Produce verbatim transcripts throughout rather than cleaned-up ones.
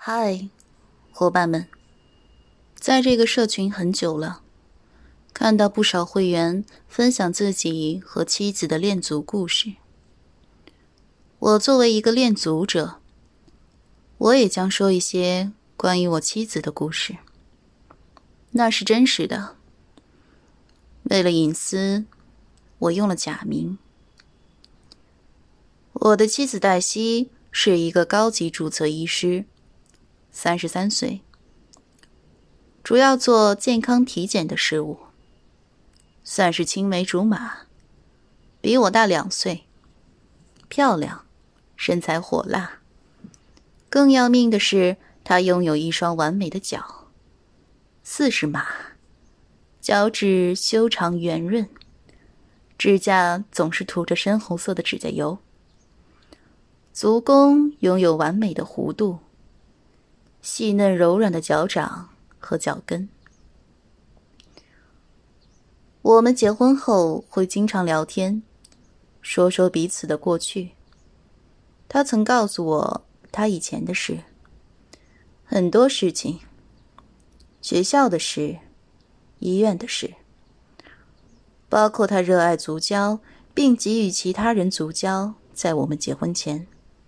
嗨，伙伴们，在这个社群很久了，看到不少会员分享自己和妻子的恋足故事。我作为一个恋足者，我也将说一些关于我妻子的故事。那是真实的。为了隐私，我用了假名。我的妻子黛西是一个高级注册医师，三十三岁，主要做健康体检的事务，算是青梅竹马，比我大两岁，漂亮，身材火辣。更要命的是，她拥有一双完美的脚，四十码，脚趾修长圆润，指甲总是涂着深红色的指甲油，足弓拥有完美的弧度，细嫩柔软的脚掌和脚跟。我们结婚后会经常聊天，说说彼此的过去。他曾告诉我他以前的事，很多事情，学校的事，医院的事，包括他热爱足交，并给予其他人足交，在我们结婚前。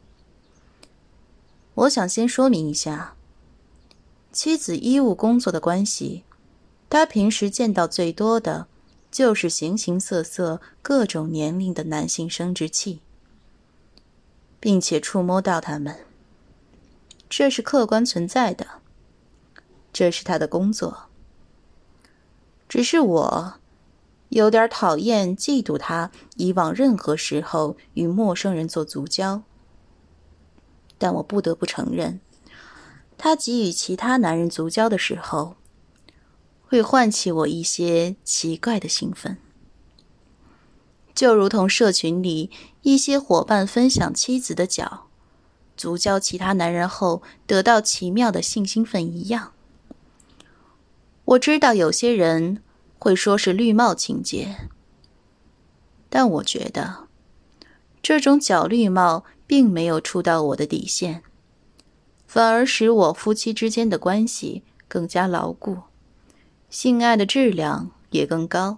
我想先说明一下，妻子医务工作的关系，他平时见到最多的就是形形色色各种年龄的男性生殖器，并且触摸到他们，这是客观存在的，这是他的工作。只是我有点讨厌嫉妒他以往任何时候与陌生人做足交，但我不得不承认，他给予其他男人足交的时候，会唤起我一些奇怪的兴奋。就如同社群里一些伙伴分享妻子的脚足交其他男人后得到奇妙的性兴奋一样。我知道有些人会说是绿帽情节，但我觉得这种脚绿帽并没有触到我的底线，反而使我夫妻之间的关系更加牢固，性爱的质量也更高。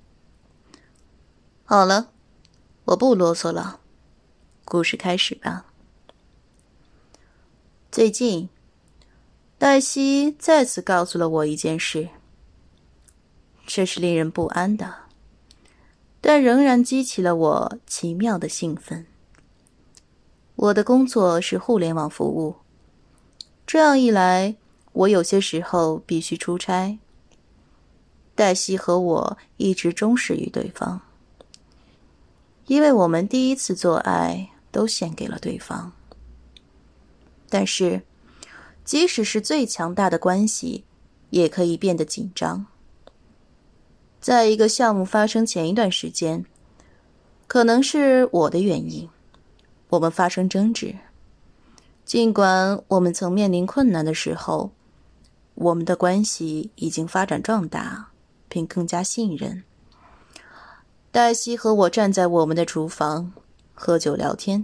好了，我不啰嗦了，故事开始吧。最近，黛西再次告诉了我一件事，这是令人不安的，但仍然激起了我奇妙的兴奋。我的工作是互联网服务，这样一来，我有些时候必须出差。黛西和我一直忠实于对方，因为我们第一次做爱都献给了对方。但是，即使是最强大的关系，也可以变得紧张。在一个项目发生前一段时间，可能是我的原因，我们发生争执。尽管我们曾面临困难的时候，我们的关系已经发展壮大，并更加信任。黛西和我站在我们的厨房，喝酒聊天。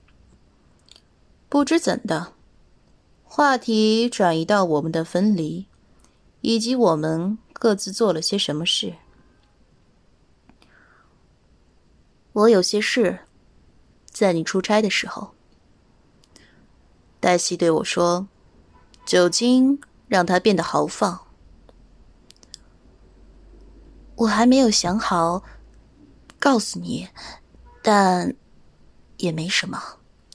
不知怎的，话题转移到我们的分离，以及我们各自做了些什么事。我有些事，在你出差的时候。黛西对我说，酒精让她变得豪放。我还没有想好告诉你，但也没什么。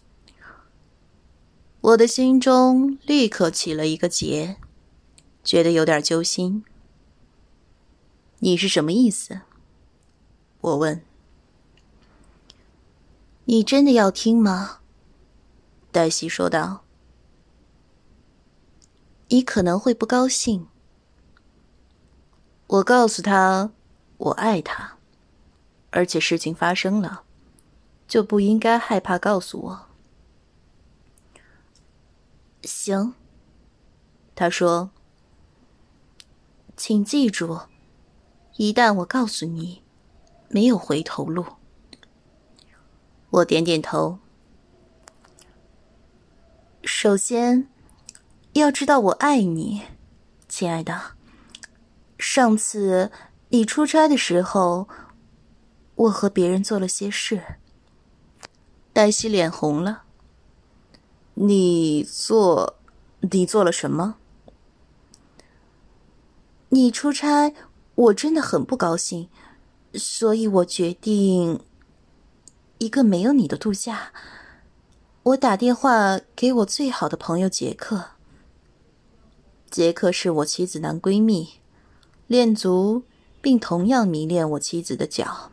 我的心中立刻起了一个结，觉得有点揪心。你是什么意思？我问。你真的要听吗？黛西说道。你可能会不高兴。我告诉他，我爱他，而且事情发生了，就不应该害怕告诉我。行，他说，请记住，一旦我告诉你，没有回头路。我点点头。首先， 要知道我爱你，亲爱的。上次你出差的时候，我和别人做了些事。黛西脸红了。你做……你做了什么？你出差，我真的很不高兴，所以我决定一个没有你的度假。我打电话给我最好的朋友杰克。杰克是我妻子男闺蜜，恋足，并同样迷恋我妻子的脚。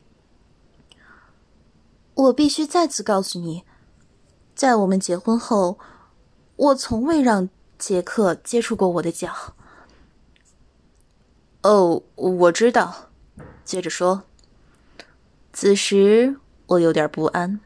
我必须再次告诉你，在我们结婚后，我从未让杰克接触过我的脚。哦，我知道。接着说。此时我有点不安。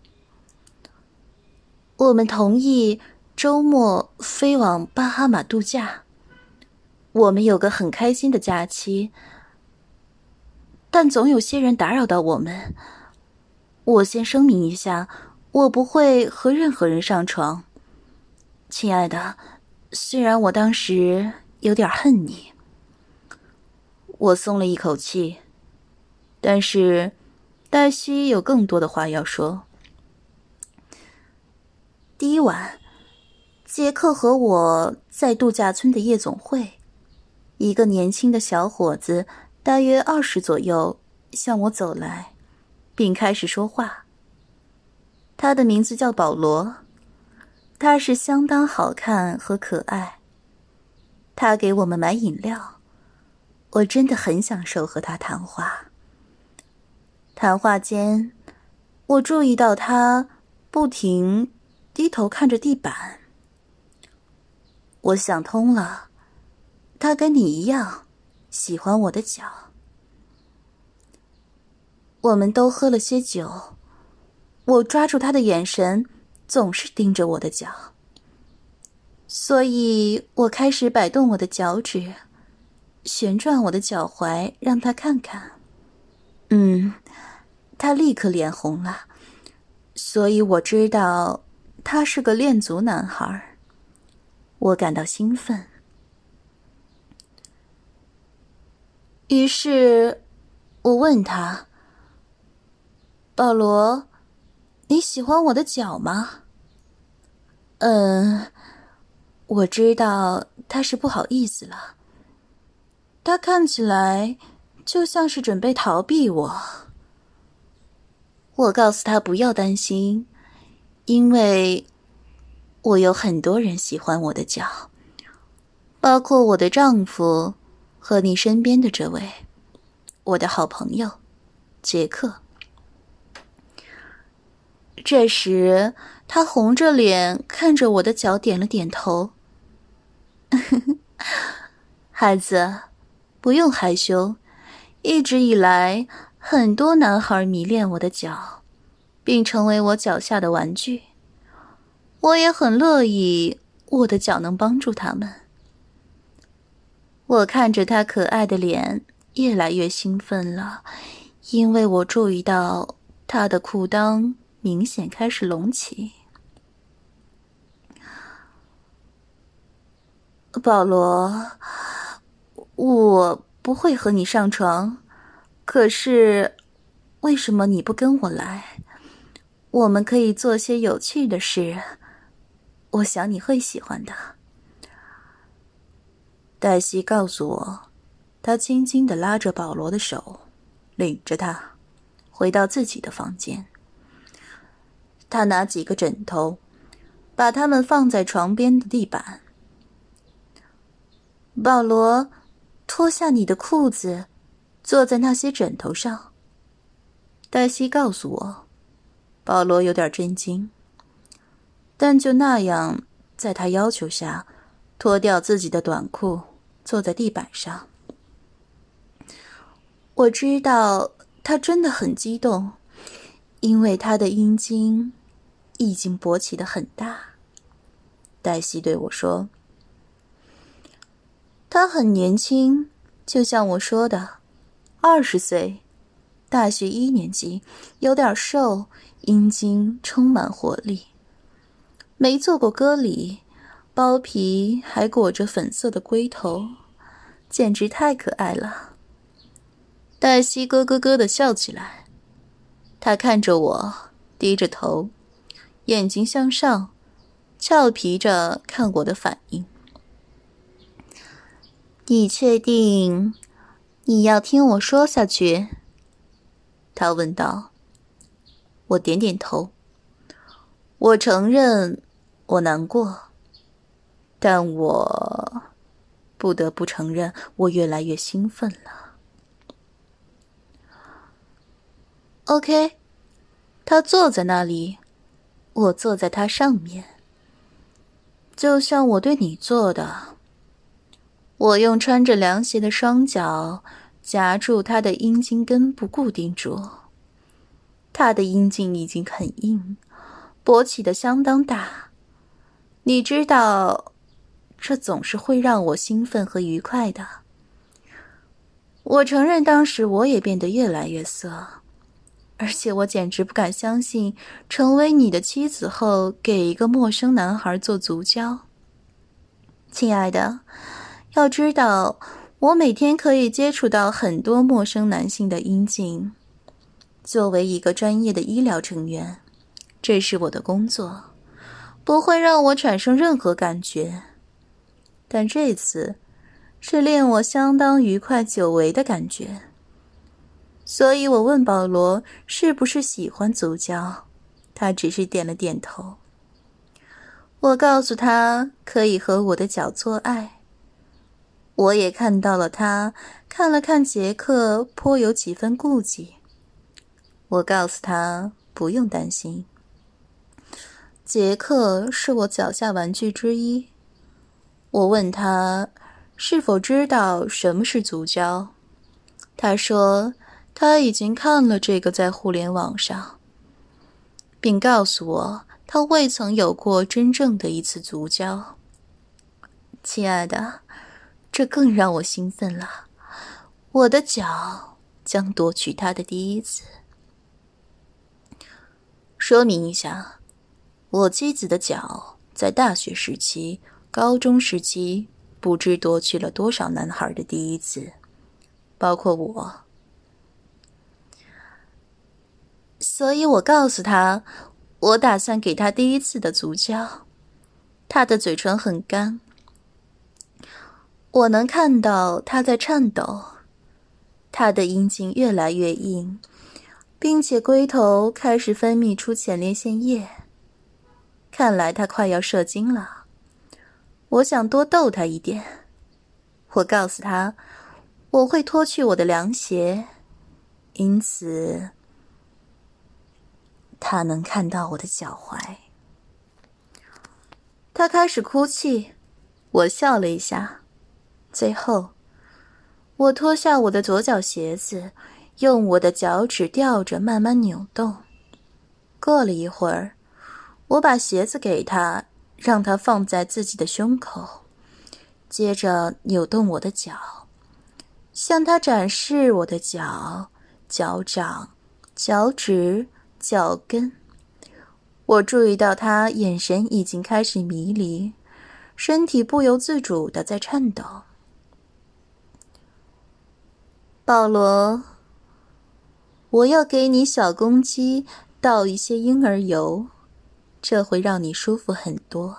我们同意周末飞往巴哈马度假，我们有个很开心的假期，但总有些人打扰到我们。我先声明一下，我不会和任何人上床。亲爱的，虽然我当时有点恨你。我松了一口气，但是黛西有更多的话要说。第一晚，杰克和我在度假村的夜总会，一个年轻的小伙子，大约二十左右，向我走来，并开始说话。他的名字叫保罗，他是相当好看和可爱。他给我们买饮料，我真的很享受和他谈话。谈话间，我注意到他不停低头看着地板。我想通了，他跟你一样喜欢我的脚。我们都喝了些酒，我抓住他的眼神总是盯着我的脚，所以我开始摆动我的脚趾，旋转我的脚踝让他看看。嗯，他立刻脸红了，所以我知道他是个恋足男孩。我感到兴奋。于是我问他，保罗，你喜欢我的脚吗？嗯，我知道他是不好意思了。他看起来就像是准备逃避我。我告诉他不要担心，因为我有很多人喜欢我的脚，包括我的丈夫和你身边的这位，我的好朋友杰克。这时他红着脸看着我的脚点了点头。孩子，不用害羞，一直以来很多男孩迷恋我的脚，并成为我脚下的玩具。我也很乐意我的脚能帮助他们。我看着他可爱的脸，越来越兴奋了，因为我注意到他的裤裆明显开始隆起。保罗，我不会和你上床，可是为什么你不跟我来？我们可以做些有趣的事，我想你会喜欢的。黛西告诉我，她轻轻地拉着保罗的手，领着他回到自己的房间。他拿几个枕头，把它们放在床边的地板。保罗，脱下你的裤子，坐在那些枕头上。黛西告诉我。保罗有点震惊，但就那样，在他要求下，脱掉自己的短裤，坐在地板上。我知道他真的很激动，因为他的阴茎已经勃起得很大。黛西对我说，他很年轻，就像我说的，二十岁，大学一年级，有点瘦，阴茎充满活力。没做过割礼， 包皮还裹着粉色的龟头，简直太可爱了。黛西咯咯咯地笑起来，她看着我，低着头，眼睛向上，俏皮着看我的反应。你确定你要听我说下去？她问道。我点点头。我承认我难过，但我不得不承认我越来越兴奋了。OK， 他坐在那里，我坐在他上面，就像我对你做的。我用穿着凉鞋的双脚夹住他的阴茎根部固定住。他的阴茎已经很硬，勃起的相当大。你知道，这总是会让我兴奋和愉快的。我承认当时我也变得越来越色，而且我简直不敢相信成为你的妻子后给一个陌生男孩做足交。亲爱的，要知道，我每天可以接触到很多陌生男性的阴茎。作为一个专业的医疗成员，这是我的工作，不会让我产生任何感觉。但这次是令我相当愉快久违的感觉。所以我问保罗是不是喜欢足交，他只是点了点头。我告诉他可以和我的脚做爱。我也看到了他看了看杰克，颇有几分顾忌。我告诉他不用担心，杰克是我脚下玩具之一。我问他是否知道什么是足交，他说他已经看了这个在互联网上，并告诉我他未曾有过真正的一次足交。亲爱的，这更让我兴奋了，我的脚将夺取他的第一次。说明一下，我妻子的脚在大学时期、高中时期不知夺取了多少男孩的第一次，包括我。所以我告诉他，我打算给他第一次的足交。他的嘴唇很干，我能看到他在颤抖，他的阴茎越来越硬，并且龟头开始分泌出前列腺液，看来他快要射精了。我想多逗他一点，我告诉他我会脱去我的凉鞋，因此他能看到我的脚踝。他开始哭泣，我笑了一下。最后，我脱下我的左脚鞋子，用我的脚趾吊着慢慢扭动。过了一会儿，我把鞋子给他，让他放在自己的胸口，接着扭动我的脚，向他展示我的脚、脚掌、脚趾、脚跟。我注意到他眼神已经开始迷离，身体不由自主地在颤抖。保罗，我要给你小公鸡倒一些婴儿油，这会让你舒服很多。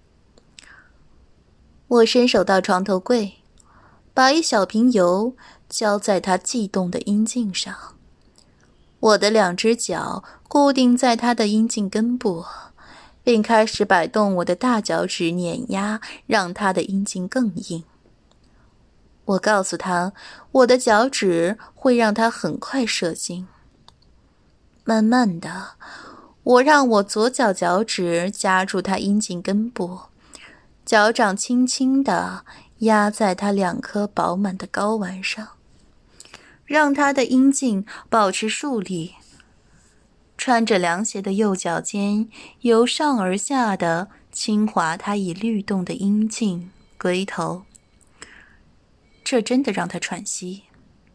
我伸手到床头柜，把一小瓶油浇在他悸动的阴茎上。我的两只脚固定在他的阴茎根部，并开始摆动我的大脚趾碾压，让他的阴茎更硬。我告诉他，我的脚趾会让他很快射精。慢慢的，我让我左脚脚趾夹住他阴茎根部，脚掌轻轻地压在他两颗饱满的睾丸上，让他的阴茎保持竖立。穿着凉鞋的右脚尖由上而下地轻滑他已律动的阴茎、龟头，这真的让他喘息。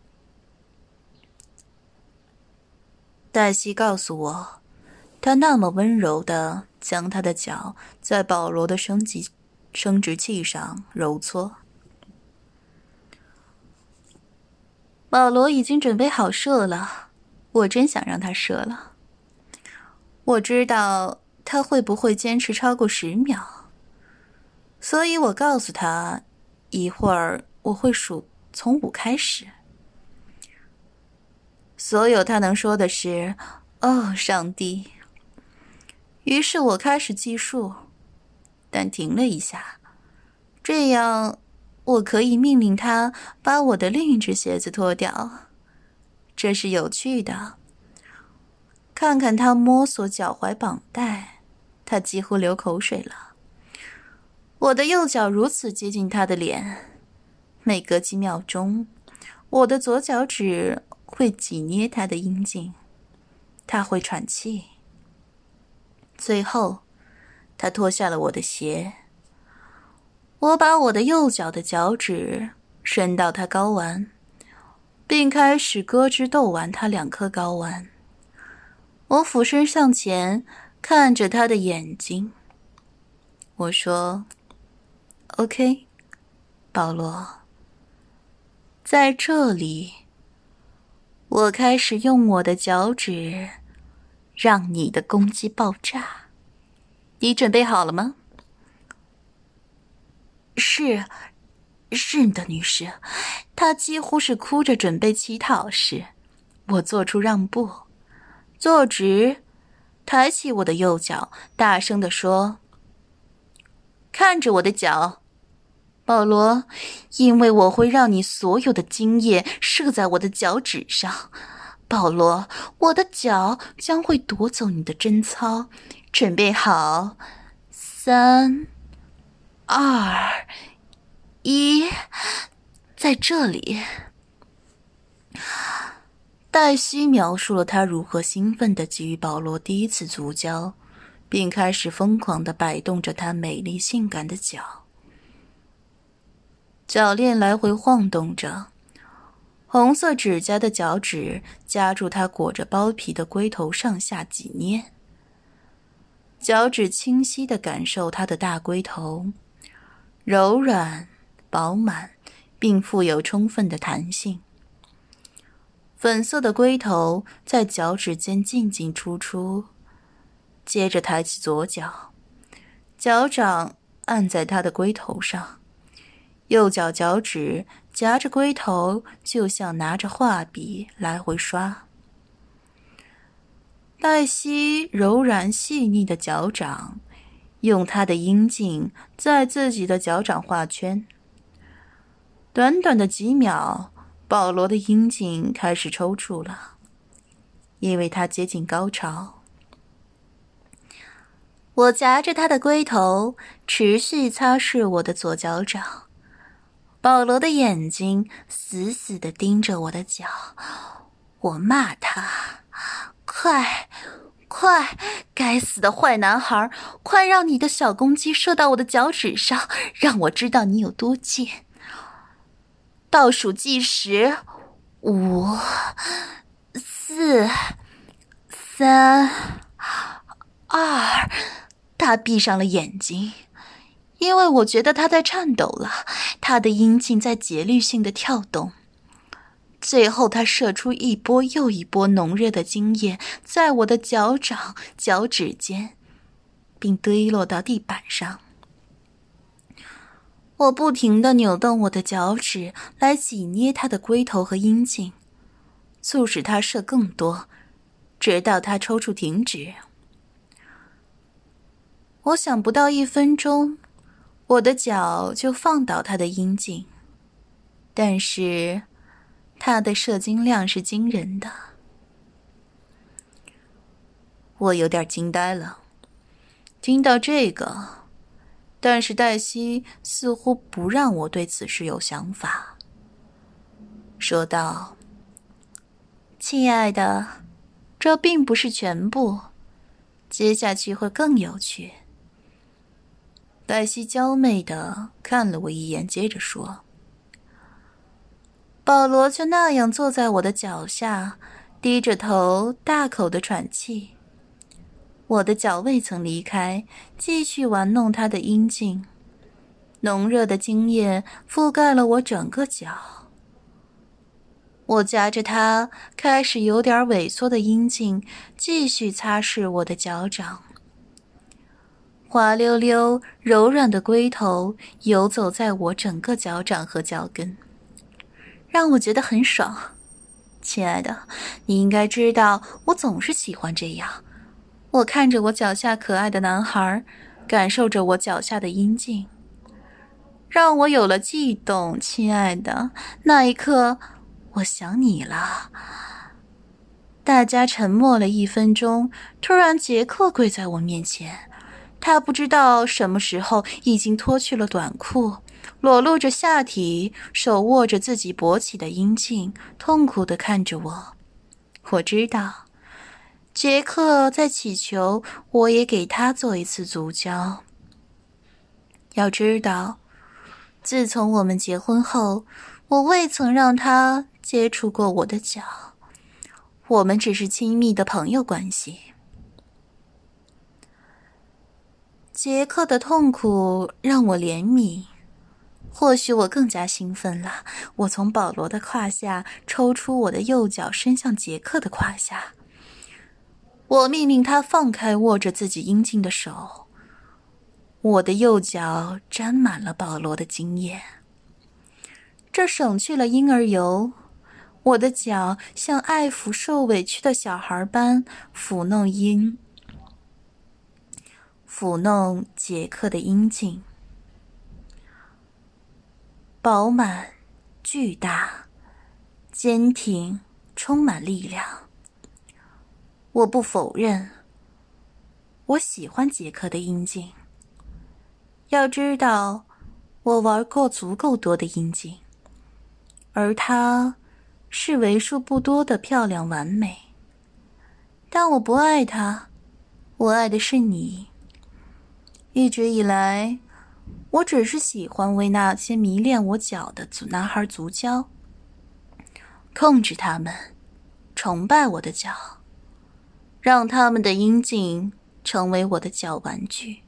黛西告诉我，他那么温柔地将他的脚在保罗的身体生殖器上揉搓。保罗已经准备好射了，我真想让他射了。我知道他会不会坚持超过十秒，所以我告诉他，一会儿我会数从五开始。所有他能说的是“哦，上帝”。于是我开始计数，但停了一下，这样我可以命令他把我的另一只鞋子脱掉。这是有趣的。看看他摸索脚踝绑带，他几乎流口水了。我的右脚如此接近他的脸，每隔几秒钟，我的左脚趾会挤捏他的阴茎，他会喘气。最后，他脱下了我的鞋。我把我的右脚的脚趾伸到他睾丸，并开始咯吱逗玩他两颗睾丸。我俯身向前，看着他的眼睛。我说 ：“OK， 保罗，在这里，我开始用我的脚趾让你的公鸡爆炸。你准备好了吗？”“是，是的，女士。”他几乎是哭着准备乞讨时，我做出让步。坐直，抬起我的右脚，大声地说：“看着我的脚，保罗，因为我会让你所有的精液射在我的脚趾上。保罗，我的脚将会夺走你的贞操。准备好，三、二、一，在这里。”黛西描述了他如何兴奋地给予保罗第一次足交，并开始疯狂地摆动着他美丽性感的脚。脚链来回晃动着，红色指甲的脚趾夹住他裹着包皮的龟头上下挤捏。脚趾清晰地感受他的大龟头，柔软、饱满，并富有充分的弹性。粉色的龟头在脚趾间进进出出，接着抬起左脚，脚掌按在他的龟头上，右脚脚趾夹着龟头，就像拿着画笔来回刷。黛西柔软细腻的脚掌，用她的阴茎在自己的脚掌画圈。短短的几秒，保罗的阴茎开始抽搐了，因为他接近高潮。我夹着他的龟头，持续擦拭我的左脚掌。保罗的眼睛死死地盯着我的脚。我骂他：“快，快，该死的坏男孩，快让你的小公鸡射到我的脚趾上，让我知道你有多贱。”倒数计时，五、四、三、二，他闭上了眼睛，因为我觉得他在颤抖了，他的阴茎在节律性的跳动。最后他射出一波又一波浓热的精液，在我的脚掌、脚趾间，并堆落到地板上。我不停地扭动我的脚趾来挤捏他的龟头和阴茎，促使他射更多，直到他抽搐停止。我想不到一分钟，我的脚就放倒他的阴茎，但是他的射精量是惊人的。我有点惊呆了，听到这个。但是黛西似乎不让我对此事有想法，说道：“亲爱的，这并不是全部，接下去会更有趣。”黛西娇媚地看了我一眼，接着说：“保罗就那样坐在我的脚下，低着头，大口地喘气。我的脚未曾离开，继续玩弄他的阴茎。 浓热的精液覆盖了我整个脚。我夹着它开始有点萎缩的阴茎，继续擦拭我的脚掌。滑溜溜、柔软的龟头游走在我整个脚掌和脚跟，让我觉得很爽。亲爱的，你应该知道，我总是喜欢这样。我看着我脚下可爱的男孩，感受着我脚下的阴茎，让我有了悸动。亲爱的，那一刻，我想你了。大家沉默了一分钟，突然杰克跪在我面前，他不知道什么时候已经脱去了短裤，裸露着下体，手握着自己勃起的阴茎，痛苦地看着我。我知道，杰克在祈求我也给他做一次足交。要知道，自从我们结婚后，我未曾让他接触过我的脚，我们只是亲密的朋友关系。杰克的痛苦让我怜悯，或许我更加兴奋了。我从保罗的胯下抽出我的右脚，伸向杰克的胯下。我命令他放开握着自己阴茎的手。我的右脚沾满了保罗的精液，这省去了婴儿油。我的脚像爱抚受委屈的小孩般抚弄阴，抚弄杰克的阴茎。饱满、巨大、坚挺，充满力量。我不否认，我喜欢杰克的阴茎。要知道，我玩过足够多的阴茎，而他是为数不多的漂亮完美。但我不爱他，我爱的是你。一直以来，我只是喜欢为那些迷恋我脚的男孩足交，控制他们，崇拜我的脚，让他们的阴茎成为我的脚玩具。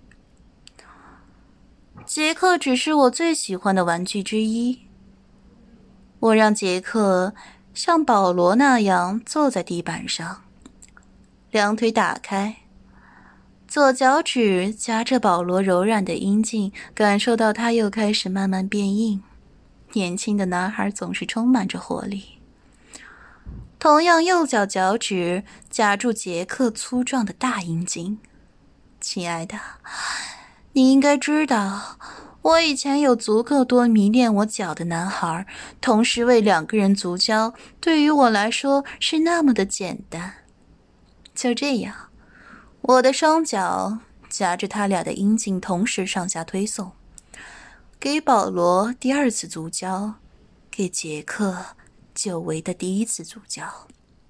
杰克只是我最喜欢的玩具之一。我让杰克像保罗那样坐在地板上，两腿打开，左脚趾夹着保罗柔软的阴茎，感受到他又开始慢慢变硬。年轻的男孩总是充满着活力。同样，右脚脚趾夹住杰克粗壮的大阴茎。亲爱的，你应该知道，我以前有足够多迷恋我脚的男孩，同时为两个人足交，对于我来说是那么的简单。就这样，我的双脚夹着他俩的阴茎同时上下推送，给保罗第二次足交，给杰克久违的第一次足交。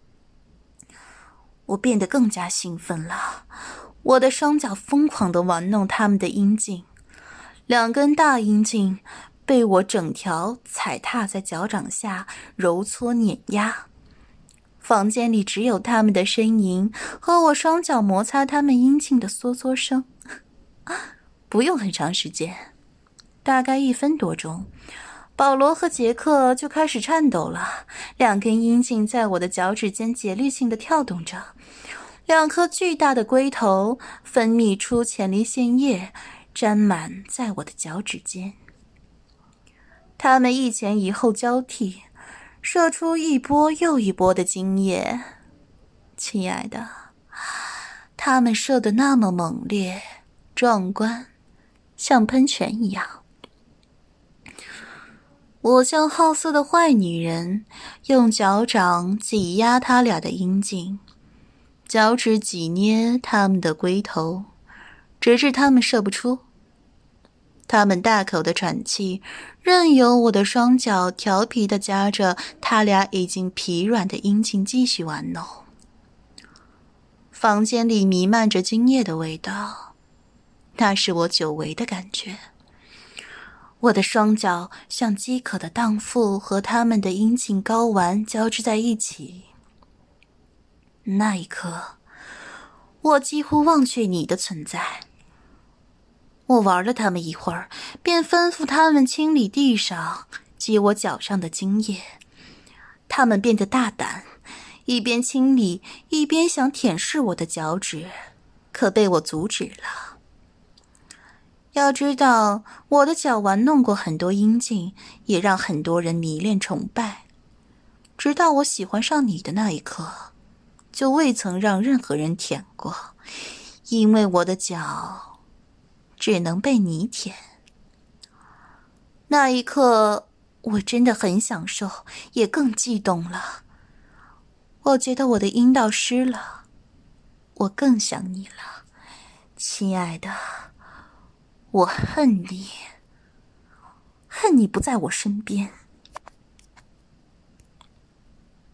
我变得更加兴奋了，我的双脚疯狂地玩弄他们的阴茎，两根大阴茎被我整条踩踏在脚掌下，揉搓碾压。房间里只有他们的呻吟和我双脚摩擦他们阴茎的嗦嗦声。不用很长时间，大概一分多钟，保罗和杰克就开始颤抖了，两根阴茎在我的脚趾间节律性地跳动着，两颗巨大的龟头分泌出前列腺液，沾满在我的脚趾间。它们一前一后交替，射出一波又一波的精液。亲爱的，它们射得那么猛烈、壮观，像喷泉一样。我像好色的坏女人，用脚掌挤压他俩的阴茎，脚趾挤捏他们的龟头，直至他们射不出。他们大口的喘气，任由我的双脚调皮地夹着他俩已经疲软的阴茎继续玩弄。房间里弥漫着精液的味道，那是我久违的感觉。我的双脚像饥渴的荡妇和他们的阴茎睾丸交织在一起。那一刻，我几乎忘却你的存在。 我玩了他们一会儿，便吩咐他们清理地上及我脚上的精液。他们变得大胆，一边清理一边想舔舐我的脚趾，可被我阻止了。要知道，我的脚玩弄过很多阴茎，也让很多人迷恋崇拜。直到我喜欢上你的那一刻，就未曾让任何人舔过，因为我的脚只能被你舔。那一刻，我真的很享受，也更激动了。我觉得我的阴道湿了，我更想你了，亲爱的。我恨你，恨你不在我身边。